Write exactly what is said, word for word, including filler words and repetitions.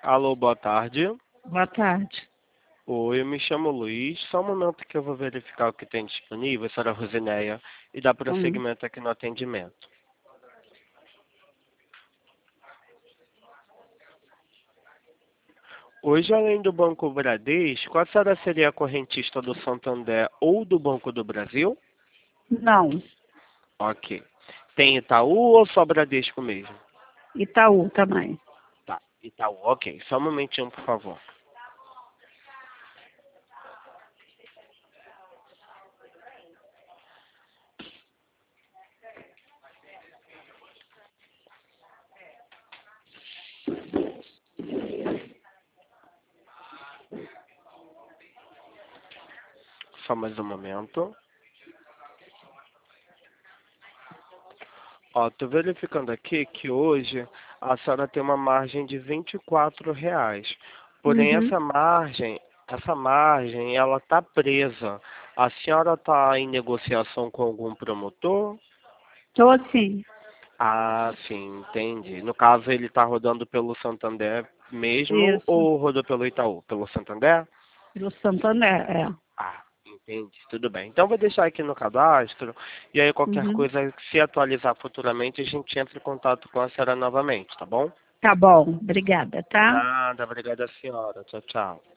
Alô, boa tarde. Boa tarde. Oi, eu me chamo Luiz. Só um momento que eu vou verificar o que tem disponível, senhora Rosineia, e dar Hum. prosseguimento aqui no atendimento. Hoje, além do Banco Bradesco, a senhora seria a correntista do Santander ou do Banco do Brasil? Não, Ok. Tem Itaú ou só Bradesco mesmo? Itaú também. Tá, Itaú, ok. Só um momentinho, por favor. Só mais um momento. Ó, tô verificando aqui que hoje a senhora tem uma margem de vinte e quatro reais. Porém, Uhum. essa margem, essa margem, ela tá presa. A senhora tá em negociação com algum promotor? Tô sim. Ah, sim, entendi. No caso, ele tá rodando pelo Santander mesmo Isso. ou rodou pelo Itaú? Pelo Santander? Do Santander, é. Ah, entendi. Tudo bem. Então, vou deixar aqui no cadastro. E aí, qualquer Uhum. coisa, se atualizar futuramente, a gente entra em contato com a senhora novamente, tá bom? Tá bom, obrigada, tá? Nada, obrigada, senhora. Tchau, tchau.